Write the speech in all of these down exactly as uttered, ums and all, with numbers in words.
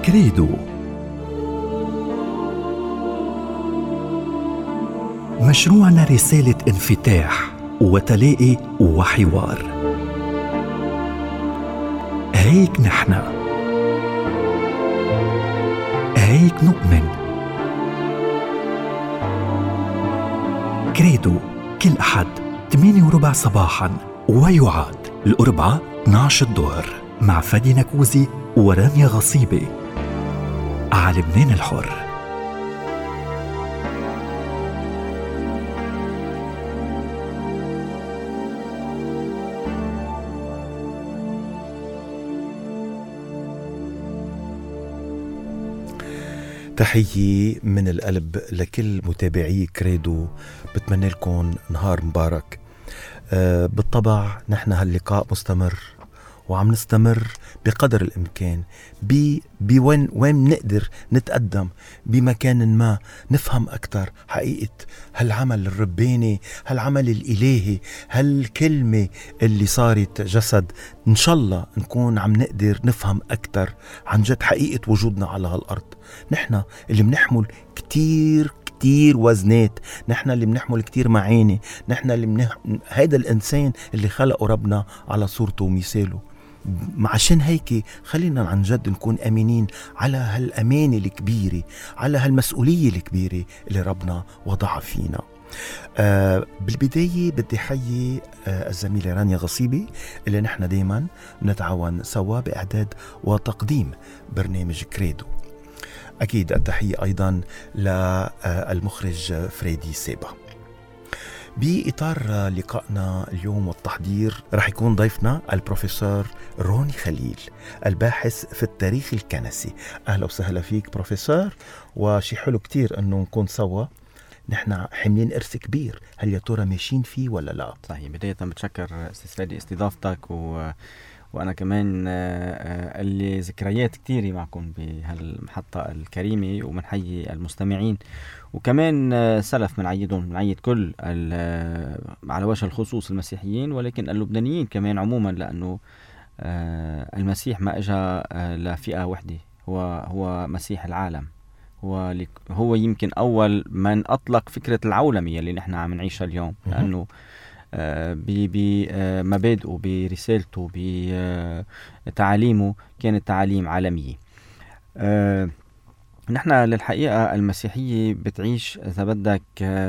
كريدو، مشروعنا رسالة انفتاح وتلاقي وحوار. هيك نحن، هيك نؤمن. كريدو كل أحد ثمانية وربع صباحاً، ويعاد الأربعاء اثني عشر الظهر مع فادي نكوزي ورانيا غصيبي على لبنان الحر. تحية من القلب لكل متابعي كريدو، بتمنى لكم نهار مبارك. أه بالطبع نحن هاللقاء مستمر، وعم نستمر بقدر الإمكان بوين وين نقدر نتقدم بمكان ما، نفهم أكتر حقيقة هالعمل الرباني، هالعمل الإلهي، هالكلمة اللي صارت جسد. إن شاء الله نكون عم نقدر نفهم أكتر عن جد حقيقة وجودنا على هالأرض. نحن اللي بنحمل كتير كتير وزنات، نحن اللي بنحمل كتير معاني، نحن اللي منح... هيدا الإنسان اللي خلقه ربنا على صورته ومثاله. عشان هيك خلينا عن جد نكون أمينين على هالأمانة الكبيرة، على هالمسؤولية الكبيرة اللي ربنا وضعها فينا. آه بالبداية بدي حيي آه الزميلة رانيا غصيبي اللي نحن دايما نتعاون سوا بإعداد وتقديم برنامج كريدو. أكيد التحية أيضا للمخرج فريدي سيبا. بإطار لقائنا اليوم والتحضير رح يكون ضيفنا البروفيسور روني خليل، الباحث في التاريخ الكنسي. أهلا وسهلا فيك بروفيسور، وشي حلو كتير أنه نكون سوا. نحن حملين إرث كبير، هل يا ترى ماشيين فيه ولا لا؟ صحيح. بداية بتشكر أستاذ فادي استضافتك، و... وأنا كمان اللي ذكريات كتيرة معكم بهالمحطة الكريمة، ومنحيي المستمعين، وكمان سلف منعيدهم، منعيد كل على وجه الخصوص المسيحيين، ولكن اللبنانيين كمان عموما، لأنه المسيح ما إجا لفئة وحدة، هو هو مسيح العالم. هو هو يمكن أول من أطلق فكرة العولمية اللي نحن عم نعيشها اليوم، لأنه بمبادئه، برسالته، بتعاليمه كانت تعاليم عالمية. نحن للحقيقة المسيحية بتعيش إذا بدك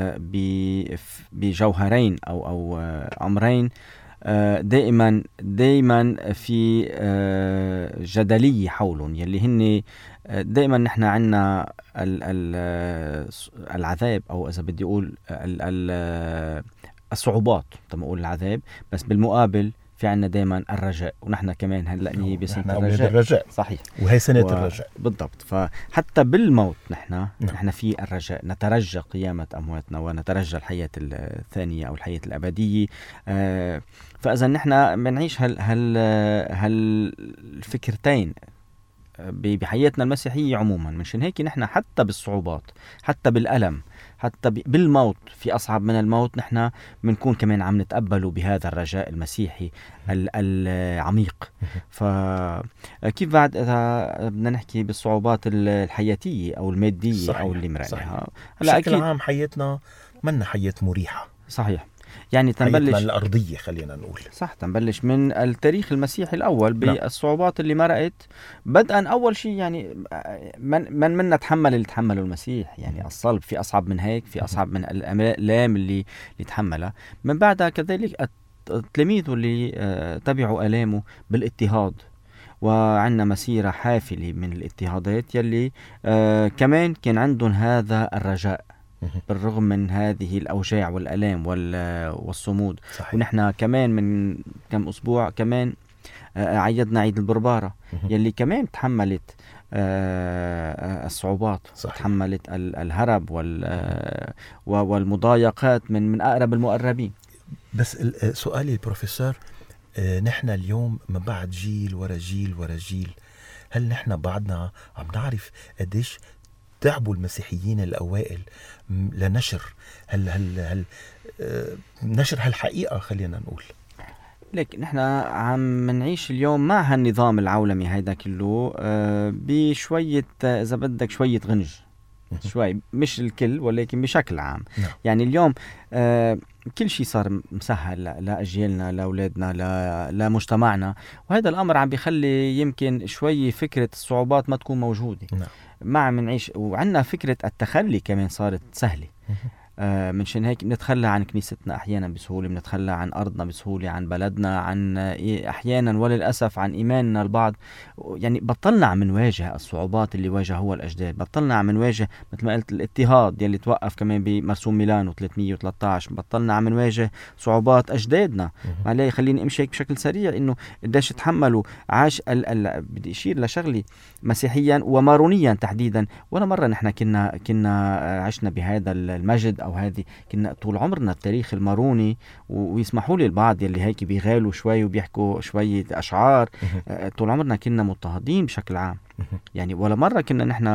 بجوهرين أو أو أمرين دائما دائما في جدلية حولهم، يلي هن دائما نحن عنا العذاب، أو إذا بدي أقول الصعوبات، تم أقول العذاب، بس بالمقابل في عنا دائما الرجاء. ونحن كمان هلأني بسنة الرجاء. الرجاء صحيح، وهي سنة و... الرجاء بالضبط. فحتى بالموت نحن نحن في الرجاء، نترجى قيامة أمواتنا ونترجى الحياة الثانية أو الحياة الأبدية. آه فإذا نحن بنعيش هال هال هالفكرتين بحياتنا المسيحية عموما. منشان هيك نحن حتى بالصعوبات، حتى بالألم، حتى بالموت، في أصعب من الموت، نحن بنكون كمان عم نتقبله بهذا الرجاء المسيحي العميق. فكيف بعد إذا بدنا نحكي بالصعوبات الحياتية أو المادية، صحيح، أو اللي مرقناها هلا بشكل عام حياتنا منا حياة مريحة. صحيح. يعني تنبلش الأرضية، خلينا نقول صح، تنبلش من التاريخ المسيحي الأول بالصعوبات اللي مرقت. بدءا أول شيء يعني من من منا تحمل اللي تحمله المسيح، يعني الصلب، في أصعب من هيك، في أصعب من الآلام اللي اللي تحملها. من بعدها كذلك التلاميذ اللي تبعوا آلامه بالاضطهاد، وعندنا مسيرة حافلة من الاضطهادات يلي كمان كان عندهم هذا الرجاء بالرغم من هذه الأوجاع والألام والصمود. صحيح. ونحن كمان من كم أسبوع كمان عيدنا عيد البربارة يلي كمان تحملت الصعوبات. صحيح. تحملت الهرب والمضايقات من من أقرب المقربين. بس سؤالي البروفيسور، نحن اليوم من بعد جيل ورا جيل ورا جيل، هل نحن بعدنا عم نعرف قديش تعبوا المسيحيين الأوائل لنشر هل هل هل نشر هالحقيقة، خلينا نقول؟ لك نحن عم نعيش اليوم مع هالنظام العولمي هيدا كله آه بشوية آه، إذا بدك شوية غنج شوي، مش الكل ولكن بشكل عام. نعم. يعني اليوم آه كل شيء صار مسهل ل- لأجيالنا لأولادنا ل- لمجتمعنا، وهذا الأمر عم بيخلي يمكن شوي فكرة الصعوبات ما تكون موجودة. نعم. ما عم نعيش، وعندنا فكرة التخلي كمان صارت سهلة. آه، منشان هيك بنتخلى عن كنيستنا أحيانا بسهولة، بنتخلى عن أرضنا بسهولة، عن بلدنا، عن آه، إيه أحيانا وللأسف عن إيماننا البعض. يعني بطلنا عم نواجه الصعوبات اللي واجهوها الأجداد، بطلنا عم نواجه مثل ما قلت الاضطهاد يلي توقف كمان بمرسوم ميلانو ثلاثمية وثلاثة عشر، بطلنا عم نواجه صعوبات أجدادنا. عليه خليني أمشي هيك بشكل سريع إنه قديش تحملوا عاش ال ال بدي أشير لشغلي مسيحيا ومارونيا تحديدا. ولا مرة نحن كنا كنا آه، عشنا بهذا المجد أو هذه، كنا طول عمرنا التاريخ الماروني. و- ويسمحوا لي البعض يلي هيك بيغالوا شوي وبيحكوا شوية أشعار، آه، طول عمرنا كنا مضطهدين بشكل عام. يعني ولا مرة كنا نحن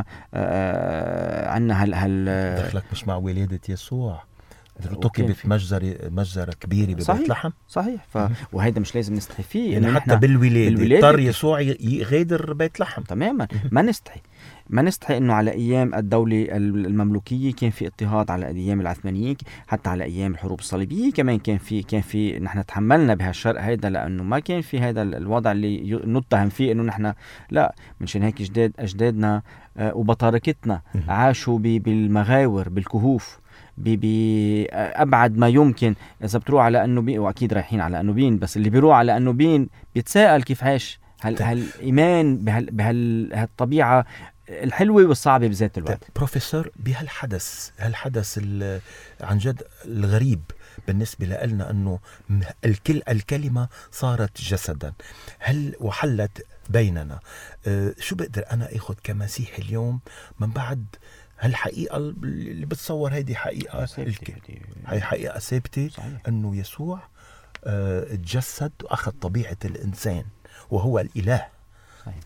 عندنا هال هال دخلك مش مع ولادة يسوع وكان ارتكبت في- مجزرة مجزرة كبيرة ببيت صحيح. لحم. صحيح. ف... وهيدا مش لازم نستحي فيه، يعني إنه حتى نحن بالولادة بالولادة اضطر كيف- يسوع ي- يغادر بيت لحم. تماما. ما نستحي ما نستحي انه على ايام الدولة المملوكية كان في اضطهاد، على ايام العثمانيين، حتى على ايام الحروب الصليبية كمان كان في كان في نحن تحملنا بهالشرق هيدا، لانه ما كان في هذا الوضع اللي ي- نتهم فيه انه نحن لا. منشان هيك جداد اجدادنا آه، وبطاركتنا عاشوا ب- بالمغاور بالكهوف ب- بأبعد ما يمكن. إذا بتروح على أنوبين، وأكيد رايحين على أنوبين، بس اللي بيروح على أنوبين بيتساءل كيف عاش هال هالإيمان بهال بهالطبيعة الحلوة والصعبة بذات طيب الوقت. بروفيسور، بهالحدث هالحدث ال- عن جد الغريب بالنسبة لنا أنه م- الكل الكلمة صارت جسدا، هل وحلت بيننا. أه شو بقدر أنا أخذ كمسيحي اليوم من بعد هالحقيقة اللي بتصور هيدي حقيقة الك- هي حقيقة ثابتة، أنه يسوع أه تجسد وأخذ طبيعة الإنسان وهو الإله. صحيح.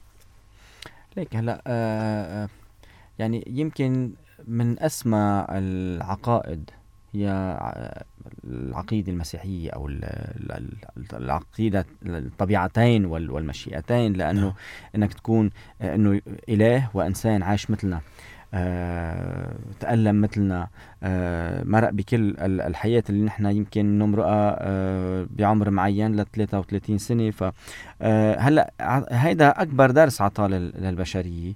ليك هلا آه آه، يعني يمكن من أسمى العقائد هي ع- العقيدة المسيحية أو ال- ال- ال- العقيدة الطبيعتين وال- والمشيئتين، لأنه نعم. أنك تكون آه، أنه إله وإنسان عاش مثلنا، آه، تألم مثلنا، آه، مرق بكل ال- الحياة اللي نحن يمكن نمرقها آه، بعمر معين ل ثلاثة وثلاثين سنة. ف آه، هلا ع- هيدا أكبر درس عطاه لل- للبشرية،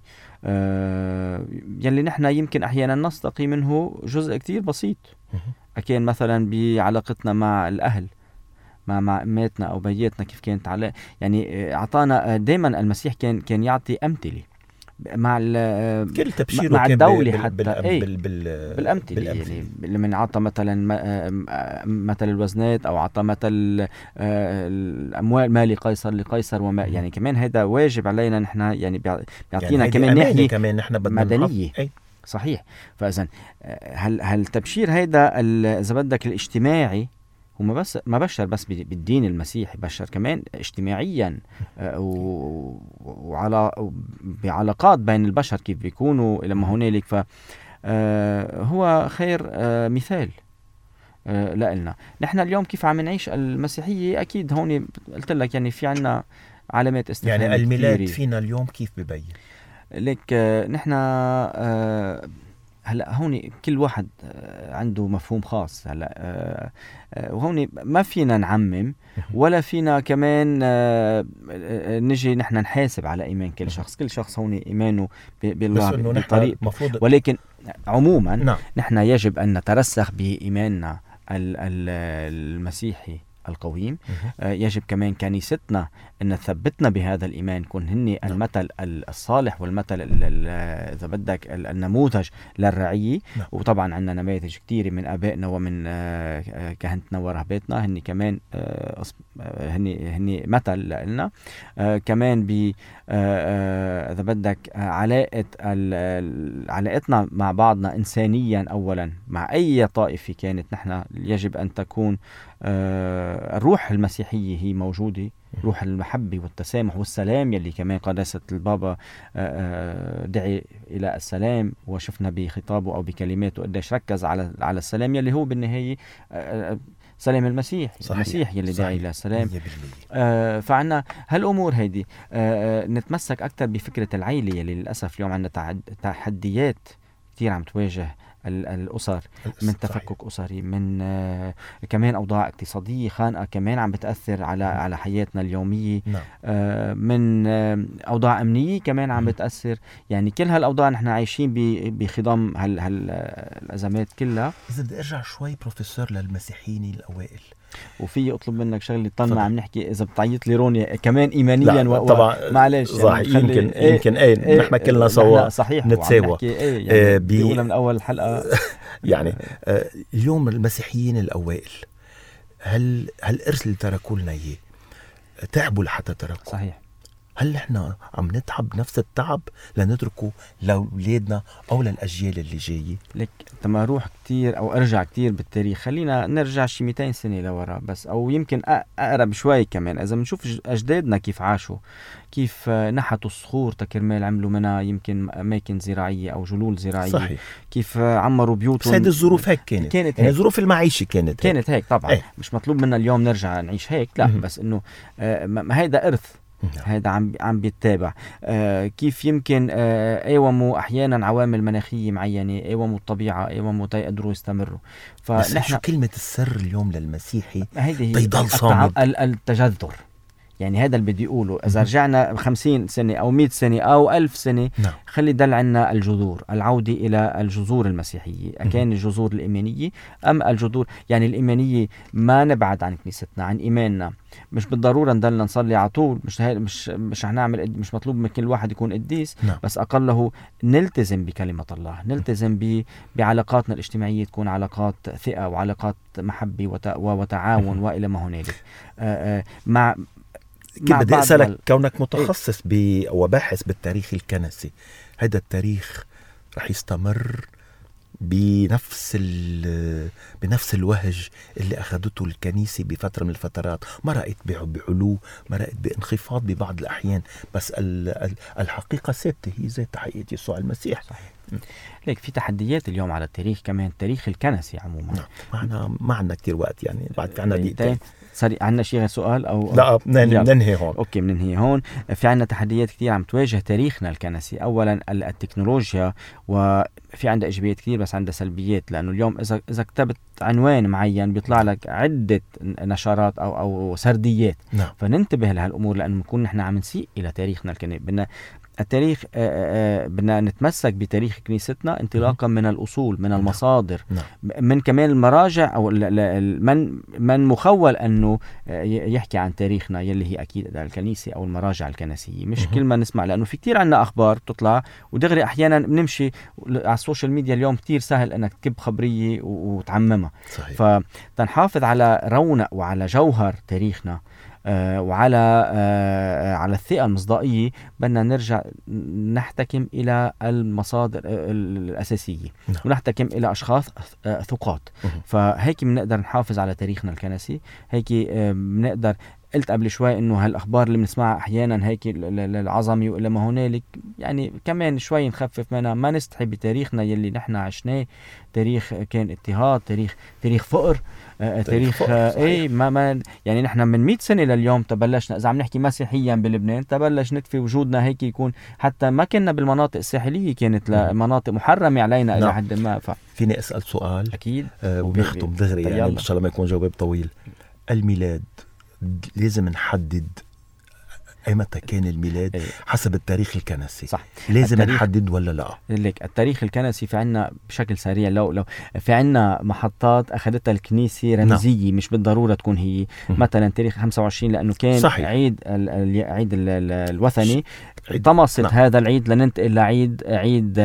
آه، يلي نحن يمكن أحيانا نستقي منه جزء كتير بسيط. أكين مثلا بعلاقتنا مع الأهل، مع مع اماتنا او بياتنا كيف كانت على، يعني آه، اعطانا دائما المسيح كان كان يعطي امثله مع ال- كل تبشيره مع كان الدولة بال- حتى بال- ايه بال- بال- بالامثله. بالأمثلة. يعني لما عطى مثلا م- آه، مثل الوزنات، او عطى مثل آه، الاموال، ما لقيصر لقيصر وما، يعني كمان هذا واجب علينا نحن، يعني بيع- بيعطينا يعني كمان هيدي أمانة ناحيه كمان نحن بدنا مدنية. نحط- أي. صحيح. فاذا آه، هل هالتبشير هيدا ال- اذا بدك الاجتماعي، هو ما بس ما بشر بس بال- بالدين المسيحي، بشر كمان اجتماعيا آه، و- وعلى بعلاقات بين البشر كيف بيكونوا لما هنالك. ف آه، هو خير آه، مثال آه، لنا نحن اليوم كيف عم نعيش المسيحية. أكيد هون قلت لك يعني في عنا علامات استفهام يعني الميلاد كتيرة. فينا اليوم كيف ببين؟ لك آه، نحن آه، هلا هون كل واحد آه، عنده مفهوم خاص. هلا آه، آه، وهون ما فينا نعمم، ولا فينا كمان آه، آه، نجي نحن نحاسب على ايمان كل شخص. كل شخص هون ايمانه ب- بس بالله انه نحن بطريقته، المفروض ولكن عموما نعم. نحن يجب ان نترسخ بايماننا ال- ال- المسيحي القويم. آه، يجب كمان كنيستنا أن تثبتنا بهذا الإيمان، كون هني المثل الصالح والمثل ال- ال- إذا بدك ال- النموذج للرعية. نعم. وطبعا عندنا نماذج كتيرة من آبائنا ومن آه، آه، كهنتنا ورهباتنا، هني كمان آه، أص- آه، هني هني مثل لنا. آه، كمان ب آه، آه، إذا بدك آه، علاقة ال- ال- علاقتنا مع بعضنا إنسانيا أولا، مع أي طائفة كانت، نحن يجب أن تكون آه، الروح المسيحية هي موجودة، روح المحبة والتسامح والسلام، يلي كمان قداسة البابا آه، آه، دعي إلى السلام، وشفنا بخطابه أو بكلماته قديش ركز على على السلام، يلي هو بالنهاية آه، سلام المسيح. صحيح. المسيح يلي داعي للسلام. مية بالمية. آه فعنا هالأمور هيدي. آه نتمسك أكتر بفكرة العيلة يلي للأسف اليوم عنا تحديات كتير عم تواجه الأسر، من تفكك أسري، من آه كمان أوضاع اقتصادية خانقة كمان عم بتأثر على نعم. على حياتنا اليومية. نعم. آه من آه أوضاع أمنية كمان عم بتأثر. يعني كل هالأوضاع نحن عايشين بخضم هال هالأزمات كلها. إذا بدي أرجع شوي بروفيسور للمسيحيين الأوائل، وفي أطلب منك شغلة طن ما عم نحكي إذا بتعيط لي روني كمان إيمانيا و... طبعا معلش صح. يعني يمكن إيه يمكن ايه, إيه نحن كلنا سوا صحيح نتساوى إيه يعني آه بي... بيقولها من أول حلقة يعني آه اليوم المسيحيين الأوائل هل هل إرث اللي تركوا لنا إياه تعبوا لحتى تركوا؟ صحيح. هل نحن عم نتعب نفس التعب لنتركه لأولادنا أو للأجيال اللي جاية؟ لك تما روح كتير أو أرجع كتير بالتاريخ، خلينا نرجع شي مئتين سنة لورا بس، أو يمكن أقرب شوي كمان. إذا بنشوف أجدادنا كيف عاشوا، كيف نحتوا الصخور تكرمال عملوا منها يمكن أماكن زراعية أو جلول زراعية. صحيح. كيف عمروا بيوتهم. سيد الظروف هيك كانت كانت يعني هيك. ظروف المعيشة كانت كانت هيك, هيك طبعا. ايه. مش مطلوب منا اليوم نرجع نعيش هيك لا م- بس إنه آه ما هيدا إرث. هذا عم عم بيتابع. آه كيف يمكن آه ايوموا احيانا عوامل مناخيه معينه، ايوموا الطبيعه، ايوموا تيقدروا يستمروا. فنحن شو كلمه السر اليوم للمسيحي بيضل صامد؟ التجذر. يعني هذا اللي بدي أقوله. إذا رجعنا خمسين سنة أو مئة سنة أو ألف سنة نعم. خلي دل عنا الجذور، العودة إلى الجذور المسيحية. أكان الجذور الإيمانية أم الجذور يعني الإيمانية ما نبعد عن كنيستنا، عن إيماننا. مش بالضرورة نضلنا نصلي على طول، مش مش مش هنعمل، مش مطلوب من كل واحد يكون قديس. نعم. بس أقله نلتزم بكلمة الله، نلتزم ب بعلاقاتنا الاجتماعية تكون علاقات ثقة وعلاقات محبة وت... وتعاون وإلى ما هنالك. آآ آآ مع كيف بدي أسألك ال... كونك متخصص ب... وباحث بالتاريخ الكنسي، هذا التاريخ رح يستمر بنفس ال... بنفس الوهج اللي أخذته الكنيسة بفترة من الفترات؟ ما رأيت بعلو، ما رأيت بانخفاض ببعض الأحيان، بس ال... الحقيقة ثابتة هي ذات حقيقة يسوع المسيح. صحيح. ليك في تحديات اليوم على التاريخ كمان، التاريخ الكنسي عموما. نعم. معنا ما عندنا كتير وقت يعني، بعد في عنا دقيقتين. صار عندنا شيء سؤال أو لا ننهي هون؟ أوكي بننهي هون. في عندنا تحديات كتير عم تواجه تاريخنا الكنسي. أولا التكنولوجيا، وفي عندها إيجابيات كتير بس عندها سلبيات، لأنه اليوم إذا إذا كتبت عنوان معين بيطلع لك عدة نشرات أو أو سرديات. نعم. فننتبه لهالأمور لأنه نكون نحن عم نسيء إلى تاريخنا الكنسي. بدنا التاريخ بدنا نتمسك بتاريخ كنيستنا انطلاقا من الأصول، من المصادر. نعم. من كمان المراجع أو من من مخول أنه يحكي عن تاريخنا يلي هي أكيد الكنيسة أو المراجع الكنسية. مش كل ما نسمع، لأنه في كتير عنا أخبار بتطلع ودغري أحيانا بنمشي على السوشيال ميديا. اليوم كتير سهل أنك تكب خبرية وتعممها. صحيح. فتنحافظ على رونق وعلى جوهر تاريخنا آه وعلى آه على الثقة المصداقية. بدنا نرجع نحتكم إلى المصادر الأساسية. نعم. ونحتكم إلى أشخاص آه ثقات. فهيك بنقدر نحافظ على تاريخنا الكنسي. هيك آه بنقدر. قلت قبل شوي إنه هالأخبار اللي بنسمعها أحيانا هيك للعظمي وإلى ما هنالك، يعني كمان شوي نخفف منها، ما نستحي بتاريخنا يلي نحن عشناه. تاريخ كان اضطهاد، تاريخ تاريخ فقر، آه تاريخ آه ايه ما ما يعني نحن من مئة سنة لليوم تبلشنا، إذا عم نحكي مسيحيا بلبنان تبلش نتفي وجودنا هيك يكون، حتى ما كنا بالمناطق الساحلية، كانت لمناطق محرمة علينا إلى حد ما. ف... فيني أسأل سؤال أكيد آه ونختم دغري يعني إن شاء الله ما يكون جواب طويل. الميلاد لازم نحدد ايمتى كان الميلاد؟ أيه. حسب التاريخ الكنسي صح. لازم نحدد ولا لا؟ لك التاريخ الكنسي في عنا بشكل سريع، لو لو في عنا محطات اخذتها الكنيسة رمزية. نعم. مش بالضرورة تكون هي م- مثلا تاريخ خمسة وعشرين لانه كان صحيح. عيد ال ال العيد ال ال الوثني. طمست نعم. هذا العيد لننتقل لعيد عيد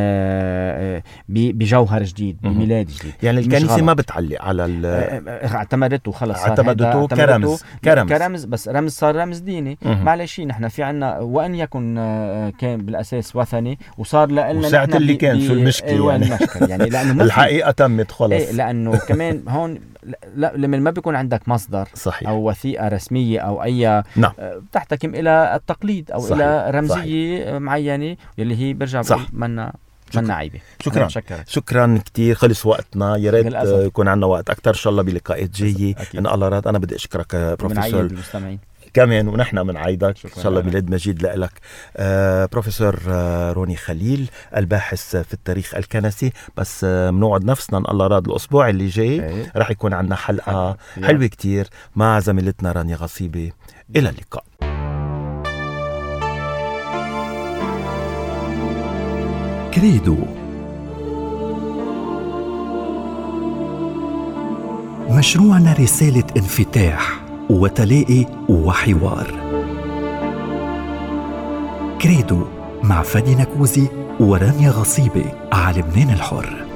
بجوهر جديد، بميلاد جديد. يعني الكنيسة ما بتعلق على اعتمدته خلص، اعتمدته كرمز كرمز كرمز بس رمز صار رمز ديني. معلش نحن في عنا وان يكن كان بالاساس وثني وصار لنا وساعة اللي كان في المشكله يعني, يعني لانه الحقيقه تمت خلص. ايه لانه كمان هون لا لما ما بيكون عندك مصدر صحيح. او وثيقه رسميه او اي نعم. بتحتكم الى التقليد او صحيح. الى رمزيه صحيح. معينه اللي هي برجع بقول منا من عيبة. شكرا شكرا كتير. خلص وقتنا، يا ريت يكون عندنا وقت أكتر إن شاء الله بلقاءات جاية إن الله راد. أنا بدي أشكرك بروفيسور المستمعين كمان، ونحن من عيدك إن شاء الله ميلاد مجيد لك. آه بروفيسور آه روني خليل الباحث في التاريخ الكنسي. بس آه منوعد نفسنا إن الله راد الأسبوع اللي جاي ايه. رح يكون عندنا حلقة حلوة, حلوة كتير مع زميلتنا رانيا غصيبة. إلى اللقاء. كريدو، مشروعنا رسالة انفتاح وتلاقي وحوار. كريدو مع فادي نكوزي ورانيا غصيبة على لبنان الحر.